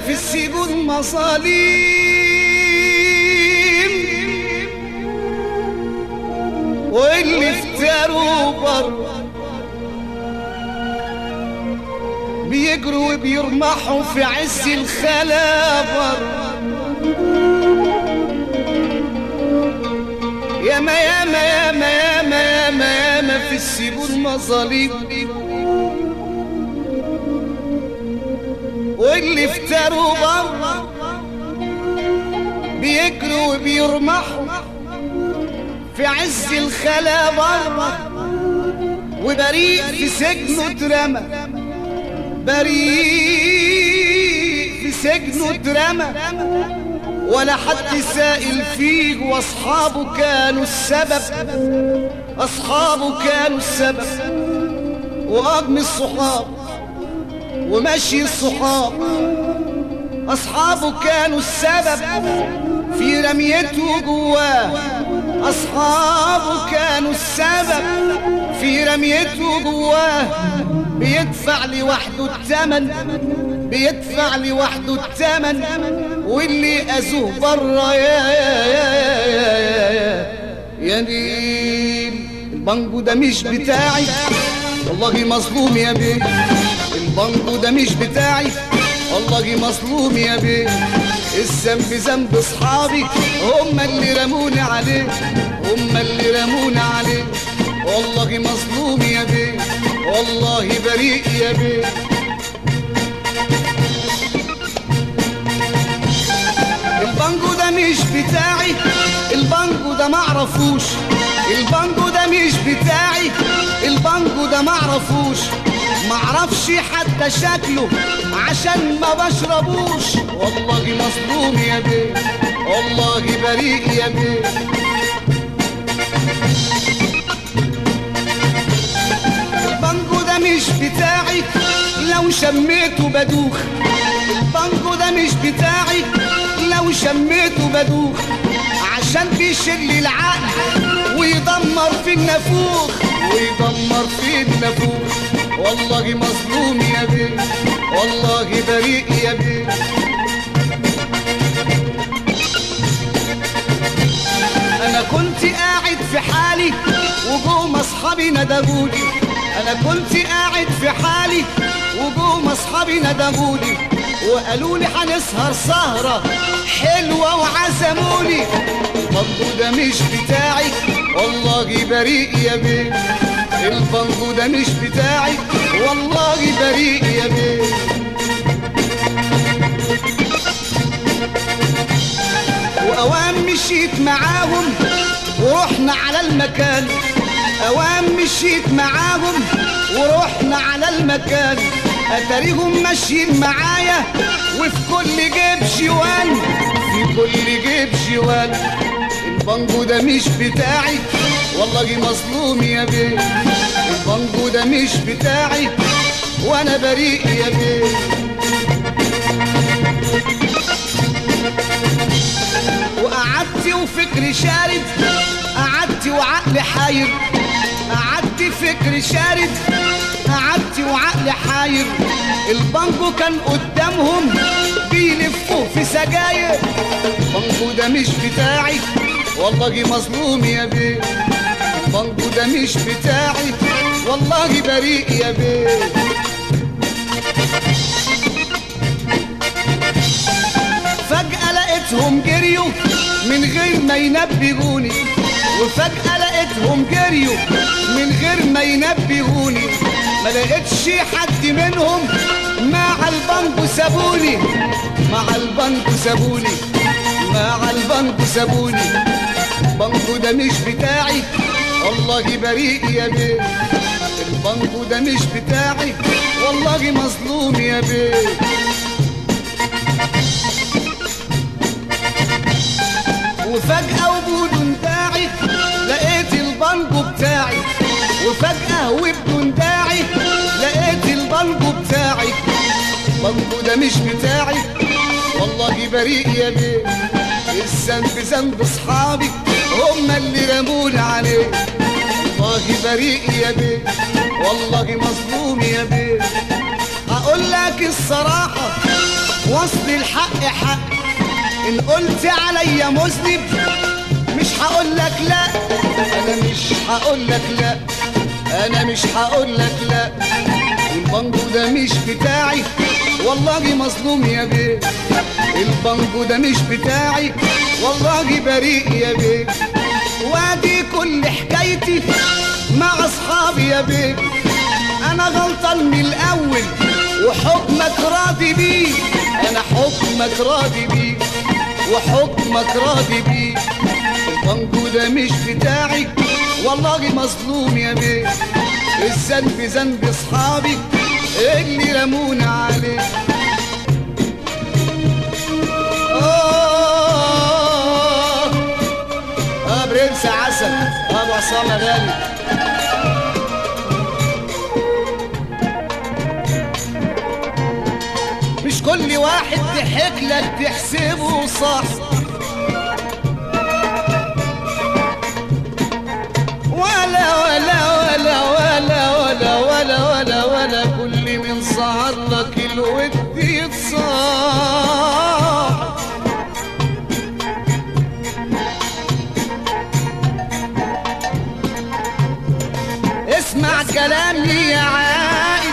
في السجون مظالم واللي افتروا بره بيجروا وبيرمحوا في عز الخلابر. ياما ياما ياما ياما ياما ياما في السجون مظالم واللي افتروا بره بيجروا وبيرمحوا في عز الخلابر. وبريء في سجنه اترمى، بريء في سجنه اترمى ولا حد سائل فيه، واصحابه كانوا السبب، اصحابه كانوا السبب. وأجم الصحاب ومشي الصحاب اصحابه كانوا السبب في رميته جواه، اصحابه كانوا السبب في رميته جواه. بيدفع لوحده الثمن، بيدفع لوحده الثمن، واللي اذوه بره يا نيل. البانجو ده مش بتاعي والله مظلوم يا بيه، البانجو ده مش بتاعي والله مظلوم يا بيه. الذنب ذنب اصحابي هم اللي رموني عليه، هم اللي رموني عليه. والله مظلوم يا بيه، والله بريء يا بيه. البانجو ده مش بتاعي، البانجو ده معرفوش، البانجو ده مش بتاعي، البانجو ده معرفوش. معرفش حتى شكله عشان ما بشربوش. والله مظلوم يا بيه، والله بريء يا بيه. البانجو ده مش بتاعي لو شميته بدوخ، البانجو ده مش بتاعي لو شميته بدوخ، عشان بيشل العقل ويدمر في النافوخ، ويدمر في النافوخ. والله مظلوم يا بيه، والله بريء يا بيه. انا كنت قاعد في حالي وجوم اصحابي ندهولي، انا كنت قاعد في حالي وجوم اصحابي ندهولي وقالوا لي هنسهر سهره حلوه وعزموني. البانجو ده مش بتاعي والله بريء يا بيه، البانجو ده مش بتاعي والله بريء يا بيه. واوام مشيت معاهم ورحنا على المكان، اوام مشيت معاهم ورحنا على المكان. اتاريهم ماشيين معايا وفي كل جيب جوان، في كل جيب جوان. البانجو ده مش بتاعي والله مظلوم يا بيه، البانجو ده مش بتاعي وانا بريء يا بيه. وقعدت وفكري شارد، قعدت وعقلي حاير، قعدت فكري شارد، قعدت وعقلي حاير. البانجو كان قدامهم بيلفوا في سجاير. البانجو ده مش بتاعي والله مظلوم يا بيه، البانجو ده مش بتاعي والله بريء يا بيه. فجأة لقيتهم جريوا من غير ما ينبهوني، وفجأة لقيتهم جريوا من غير ما ينبهوني. ما لقيتش حد منهم مع البانجو سابوني، مع البانجو سابوني، مع البانجو سابوني. البانجو ده مش بتاعي والله بريء يا بيه، البانجو ده مش بتاعي والله مظلوم يا بيه. وفجأة وبدون داعي لقيت البانجو بتاعي، وفجأة وبدون داعي لقيت البانجو بتاعي. البانجو ده مش بتاعي والله بريء يا بيه، الذنب ذنب اصحابي هم اللي رموني عليه. والله بريء يا بيه، والله مظلوم يا بيه. هقول لك الصراحة وصل الحق حق. ان قلت عليا مذنب مش هقول لك لا، انا مش هقول لك لا، انا مش هقول لك لا. البانجو ده مش بتاعي والله مظلوم يا بيه، البانجو ده مش بتاعي والله بريء يا بيه. وادي كل حكايتي مع اصحابي يا بيه، انا غلطان من الاول وحكمك راضي بيه، انا حكمك راضي بيه وحكمك راضي بيه. البانجو ده مش بتاعي والله مظلوم يا بيه، الذنب ذنب اصحابي اللي رمونا عليه. برنس عسل ابو عصام غالي. مش كل واحد ضحك لك تحسبه صح، ولا ولا ولا ولا ولا ولا ولا ولا كل من سهر لك الود يتصاح. اسمع كلامي يا عائد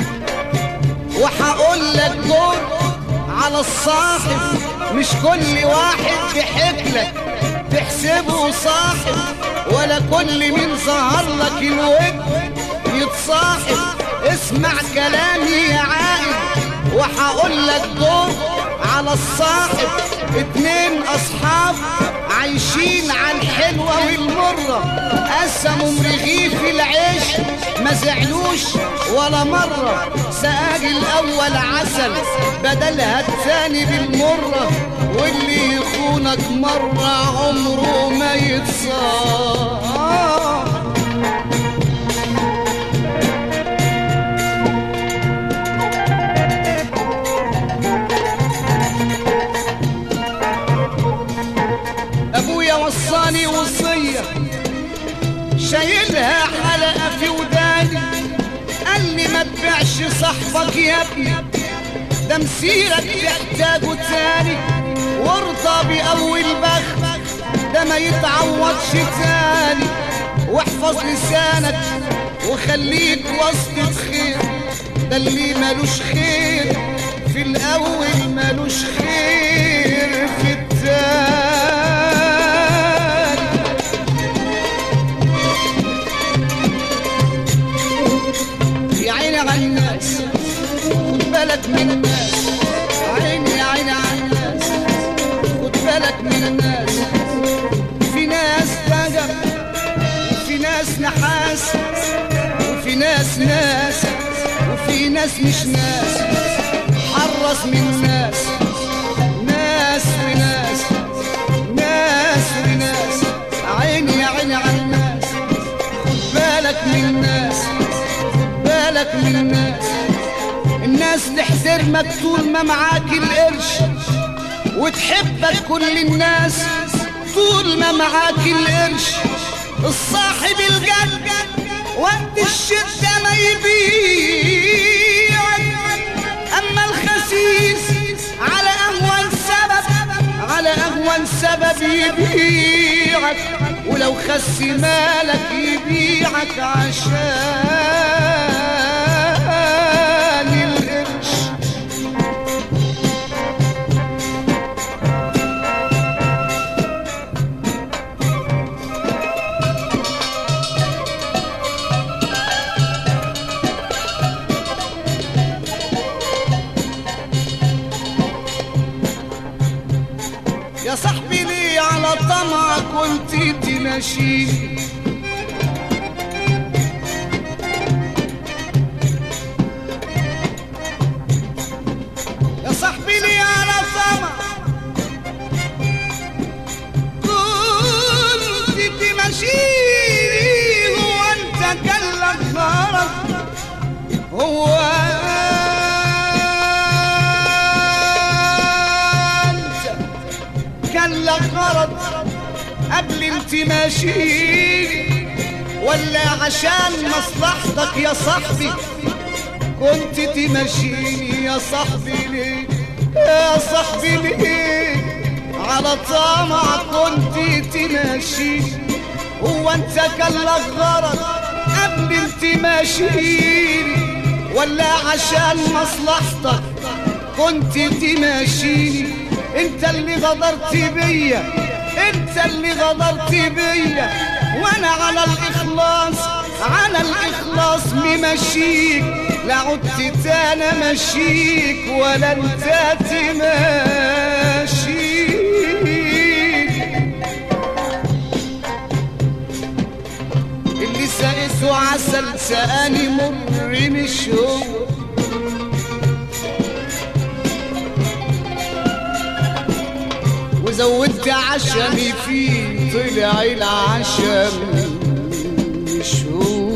وحقول لك دور على الصاحب، مش كل واحد بحكلك تحسبه صاحب، ولا كل من ظهر لك الود يتصاحب. اسمع كلامي يا عائد وحقول لك دور على الصاحب. اتنين اصحاب عايشين على الحلوة والمرة، قسموا رغيف العيش ما زعلوش ولا مرة. سقاج الاول عسل بدلها الثاني بالمرة، واللي يخونك مرة عمره ما يتصاح. ابويا وصاني وصية شايلها حلقة في وداني، قال لي ما تبيعش صاحبك يا ابني ده مسيرك تحتاجه تاني، وارضى بأول بخت ده ما يتعوضش تاني. واحفظ لسانك وخليك وسط خير، ده اللي مالوش خير في الأول مالوش خير في التاني. يا عيني على الناس خد بالك من الناس، عيني يا عيني على الناس خد بالك من الناس. في ناس بجر وفي ناس نحاس وفي ناس ناس وفي ناس مش ناس. حرص من ناس، ناس وناس ناس وناس. عيني يا عيني على الناس خد بالك من الناس خد بالك من الناس. الناس تحترمك طول ما معاك القرش، وتحبك كل الناس طول ما معاك القرش. الصاحب الجد وقت الشدة ما يبيعك، أما الخسيس على أهون سبب يبيعك، ولو خس مالك يبيعك عشان القرش. يا صاحبي ليه على طمعك وانت تماشيني، يا صاحبي ليه على طمعك كنت تماشيني. هو انت كان لك غرض، هو كان لك غرض قبل انت ماشيني، ولا عشان مصلحتك يا صاحبي كنت تمشيني؟ يا صاحبي ليه يا صاحبي ليه على طمع كنت تماشي؟ هو انت كان لك غرض قبل انت ماشيني ولا عشان مصلحتك كنت تماشيني؟ انت اللي غدرت بيا، انت اللي غدرت بيا، وانا على الاخلاص على الاخلاص ممشيك، لا عدت تانا ماشيك ولا انت تماشيك. اللي سقيته عسل سقاني مر مش هو، وزودت عشمي فيه طلع العشم مش هو.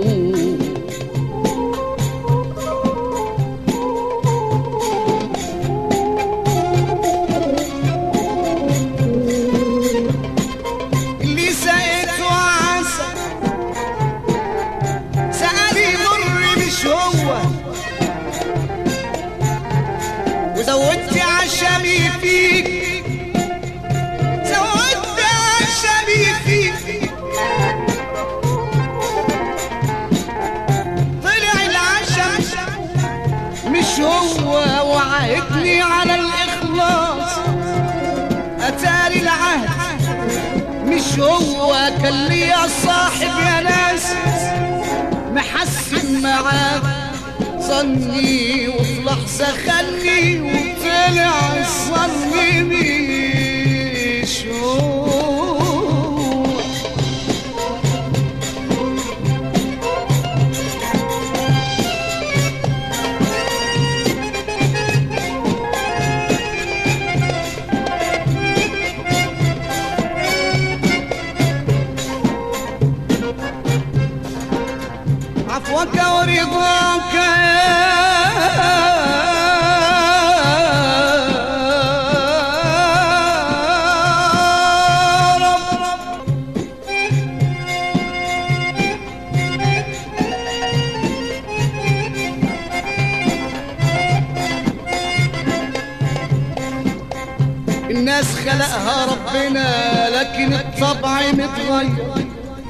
اللي سقيته عسل سقاني مر مش هو، وزودت عشمي فيك مش هو، وعهدني على الإخلاص أتاري العهد مش هو. كان لي يا صاحب يا ناس محسن معاك ظني، وفي لحظة خلني وطلع الظن مش هو. عفوك ورضاك يا رب، الناس خلقها ربنا لكن الطبع متغير.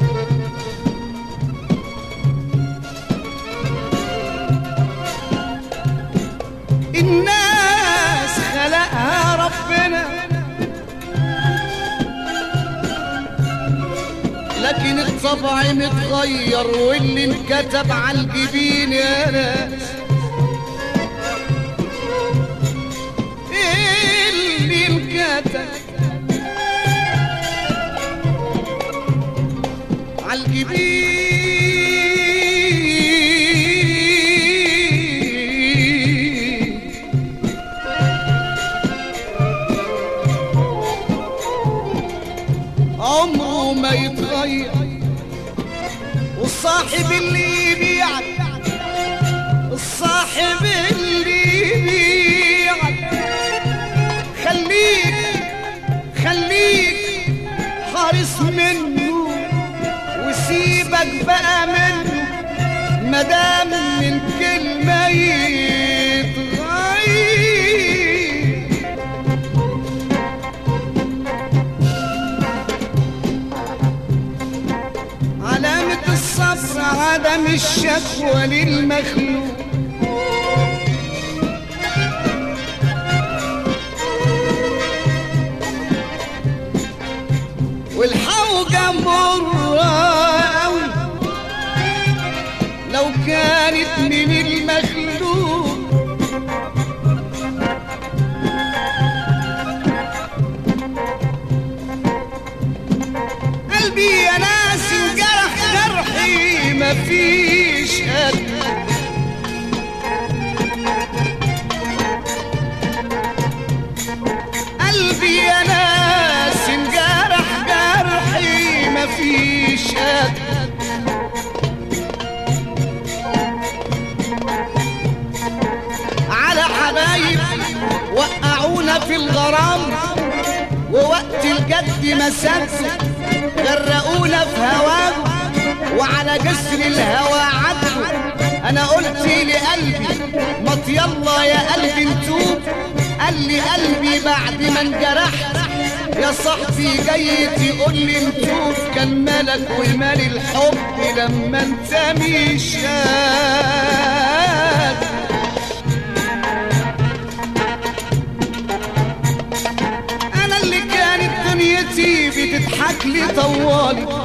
الناس خلقها ربنا لكن الطبع متغير، واللي انكتب على الجبين يا ناس اللي انكتب على الجبين عمره ما يتغير. والصاحب اللي يبيعك، الصاحب اللي يبيعك خليك حارس منه وسيبك بقى منه مدام من كلمة يتغير. علامة الصبر عدم الشكوى للمخلوق، والحوجة مرة أوي لو كانت من المخلوق. قلبي يا ناس انجرح جرحي مفيش قد، قلبي يا ناس انجرح جرحي مفيش قد. على حبايب وقعونا في الغرام ووقت الجد مسدوا غرقونا في هواه، وعلى جسر الهوى عدوا. انا قلت لقلبي مط يلا يا قلبي نتوب، بعد ما انجرحت يا صاحبي جاي تقول لي نشوف كان مالك ومال الحب لما انت مشيت. انا اللي كانت دنيتي بتضحك لي طوالي